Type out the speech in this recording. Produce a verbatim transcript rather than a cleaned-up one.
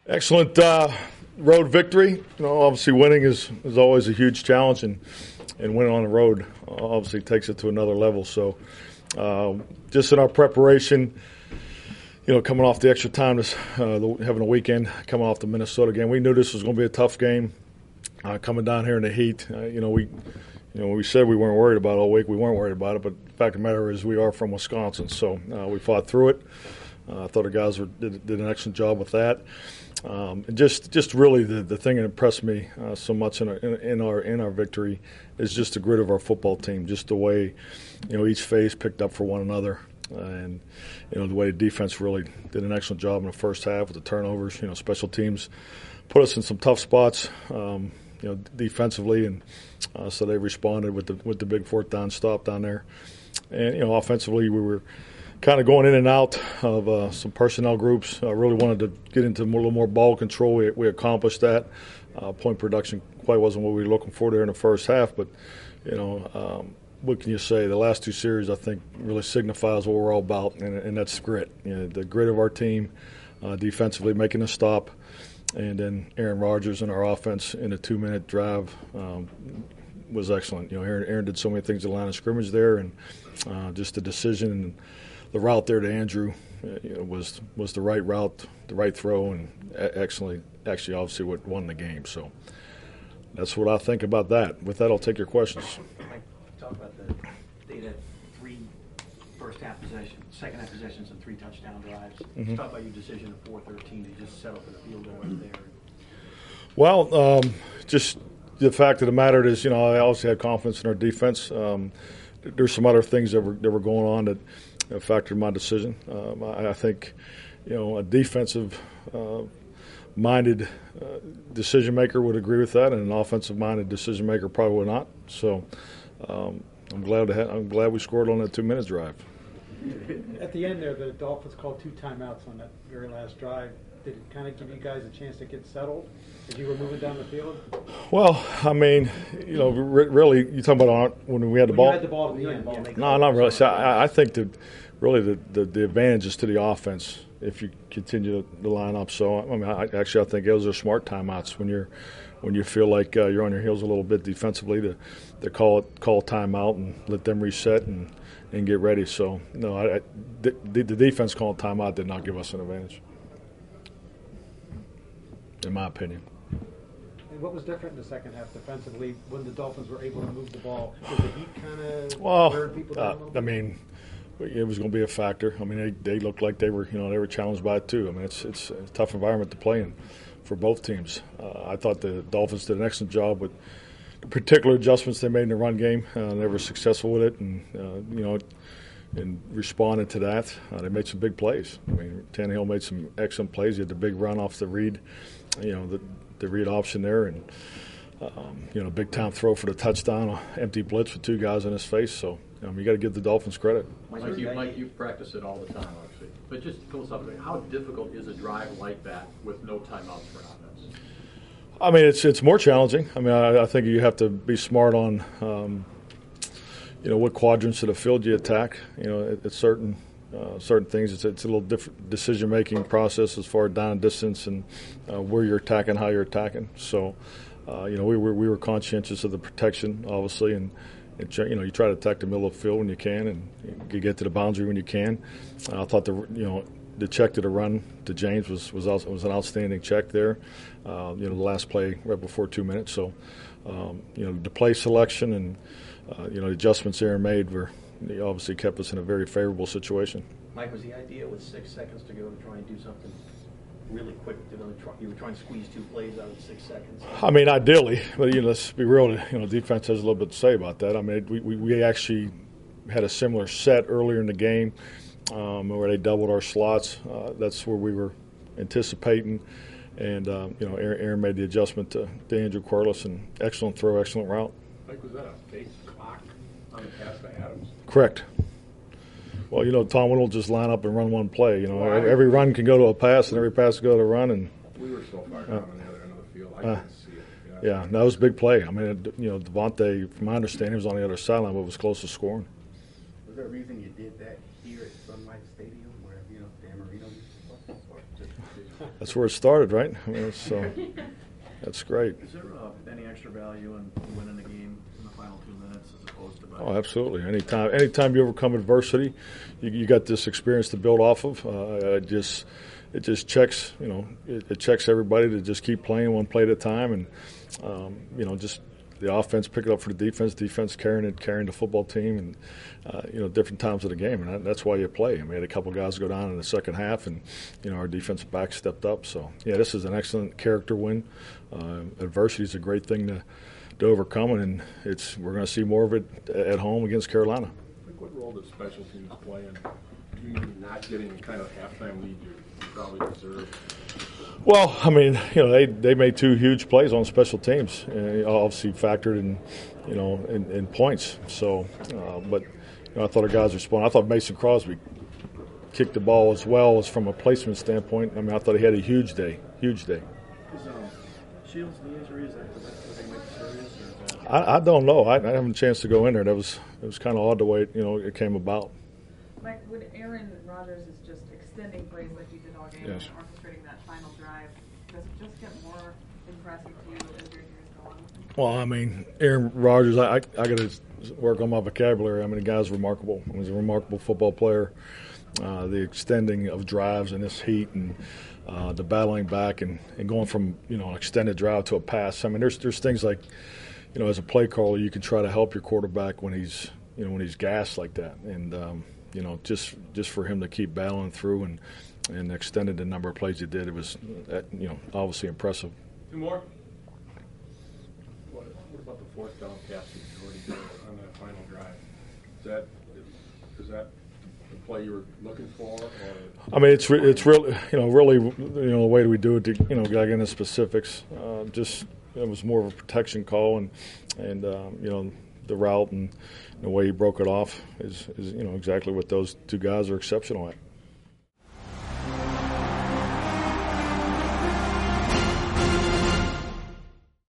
Excellent uh, road victory. You know, obviously winning is, is always a huge challenge, and, and winning on the road obviously takes it to another level. So uh, just in our preparation, you know, coming off the extra time, this, uh, the, having a weekend, coming off the Minnesota game, we knew this was going to be a tough game. Uh, coming down here in the heat, uh, you know, we, you know, we said we weren't worried about it all week. We weren't worried about it, but the fact of the matter is, we are from Wisconsin, so uh, we fought through it. Uh, I thought the guys were, did, did an excellent job with that. Um, and just, just really the, the thing that impressed me uh, so much in our, in, in our in our victory is just the grit of our football team, just the way, you know, each phase picked up for one another, uh, and you know the way the defense really did an excellent job in the first half with the turnovers. You know, special teams put us in some tough spots, um, you know, defensively, and uh, so they responded with the with the big fourth down stop down there, and you know, offensively we were kind of going in and out of uh, some personnel groups. I really wanted to get into a little more ball control. We, we accomplished that. Uh, point production quite wasn't what we were looking for there in the first half, but, you know, um, what can you say? The last two series, I think, really signifies what we're all about, and, and that's grit. You know, the grit of our team, uh, defensively making a stop, and then Aaron Rodgers and our offense in a two-minute drive um, was excellent. You know, Aaron, Aaron did so many things at the line of scrimmage there, and uh, just the decision and the route there to Andrew uh, you know, was was the right route, the right throw, and excellently, actually, obviously, what won the game. So that's what I think about that. With that, I'll take your questions. Mike, talk about the data, three first half possessions, second half possessions, and three touchdown drives. Mm-hmm. Talk about your decision at four thirteen to just settle for the field goal right there. Well, um, just the fact of the matter is, you know, I obviously had confidence in our defense. Um, there's some other things that were that were going on that factored in my decision. Um, I, I think, you know, a defensive uh, minded uh, decision maker would agree with that, and an offensive minded decision maker probably would not. So um, I'm glad to ha- I'm glad we scored on that two minute drive. At the end there, the Dolphins called two timeouts on that very last drive. Did it kind of give you guys a chance to get settled as you were moving down the field? Well, I mean, you know, re- really, you talking about when we had the when ball? You had the ball at the end. Yeah, no, not really. So I, I think that really the, the, the advantage is to the offense if you continue to line up. So, I mean, I, actually, I think those are smart timeouts when you're when you feel like uh, you're on your heels a little bit defensively to, to call it call a timeout and let them reset and, and get ready. So, no, I, I, the, the defense calling timeout did not give us an advantage, in my opinion. And what was different in the second half defensively when the Dolphins were able to move the ball? Did the heat kind of well, wear people down uh, a little bit? I mean, it was going to be a factor. I mean, they, they looked like they were, you know, they were challenged by it too. I mean, it's it's a tough environment to play in for both teams. Uh, I thought the Dolphins did an excellent job with the particular adjustments they made in the run game. Uh, they were successful with it, and uh, you know, and responded to that. Uh, they made some big plays. I mean, Tannehill made some excellent plays. He had the big run off the read, you know, the the read option there, and um, you know, big time throw for the touchdown, empty blitz with two guys in his face. So. Um, you got to give the Dolphins credit. Mike, you, Mike, you practice it all the time, obviously. But just philosophically, how difficult is a drive like that with no timeouts for offense? I mean, it's it's more challenging. I mean, I, I think you have to be smart on, um, you know, what quadrants of the field you attack. You know, at, at certain uh, certain things, it's it's a little different decision-making process as far as down and distance and uh, where you're attacking, how you're attacking. So, uh, you know, we were we were conscientious of the protection, obviously, and. It, you know, you try to attack the middle of the field when you can, and you get to the boundary when you can. Uh, I thought the you know the check to the run to James was was also, was an outstanding check there. Uh, you know, the last play right before two minutes. So, um, you know, the play selection and uh, you know the adjustments Aaron made were they obviously kept us in a very favorable situation. Mike, was the idea with six seconds to go to try and do something really quick? To try, you were trying to squeeze two plays out of six seconds. I mean, ideally, but you know, let's be real. You know, defense has a little bit to say about that. I mean, we we, we actually had a similar set earlier in the game um, where they doubled our slots. Uh, that's where we were anticipating, and um, you know, Aaron, Aaron made the adjustment to, to Andrew Corliss, and excellent throw, excellent route. Mike, was that a fake clock on the pass to Adams? Correct. Well, you know, Tom Whittle just line up and run one play. You know, well, every, every run can go to a pass, and every pass can go to a run. And we were so far down uh, on the other end of the field, I uh, couldn't see it. Yeah, yeah, that was a big play. I mean, you know, Devontae, from my understanding, was on the other sideline, but was close to scoring. Was there a reason you did that here at Sun Life Stadium, where you know Dan Marino used to play, or just decision? that's where it started, right? I mean, so that's great. Is there uh, any extra value in winning the game in the final two minutes as opposed to? Oh, absolutely. Anytime, anytime you overcome adversity, you, you got this experience to build off of. Uh, it just, it just checks, you know, it, it checks everybody to just keep playing one play at a time, and um, you know, just the offense pick it up for the defense, defense carrying it, carrying the football team, and uh, you know, different times of the game, and that, that's why you play. I mean, we had a couple guys go down in the second half, and you know, our defensive back stepped up. So yeah, this is an excellent character win. Uh, adversity is a great thing to. to overcome it, and it's we're going to see more of it at home against Carolina. Like, what role does special teams play in you not getting the kind of halftime lead you probably deserve? Well, I mean, you know, they, they made two huge plays on special teams, and obviously factored in, you know, in, in points. So, uh, but you know, I thought our guys responded. I thought Mason Crosby kicked the ball as well as from a placement standpoint. I mean, I thought he had a huge day, huge day. Is um, Shields' knee injury, is that, is that the thing make it serious? Or is that... I, I don't know. I, I haven't a chance to go in there. That was it was kind of odd the way it, you know it came about. Mike, when Aaron Rodgers is just extending plays like he did all game Yes. and orchestrating that final drive, does it just get more impressive to you as your years go on? Well, I mean, Aaron Rodgers, I, I, I got to work on my vocabulary. I mean, the guy's remarkable. He's a remarkable football player. Uh, the extending of drives in this heat and uh, the battling back and, and going from, you know, an extended drive to a pass. I mean, there's there's things like, you know, as a play caller, you can try to help your quarterback when he's, you know, when he's gassed like that. And, um, you know, just just for him to keep battling through and, and extended the number of plays he did, it was, uh, you know, obviously impressive. Two more? What, what about the fourth down pass that Jordy did on that final drive? Is that is that the play you were looking for? Or? I mean, it's re- it's really, you know, really, you know, the way we do it, to, you know, get into specifics. Uh, just it was more of a protection call, and and um, you know, the route and the way he broke it off is, is you know exactly what those two guys are exceptional at.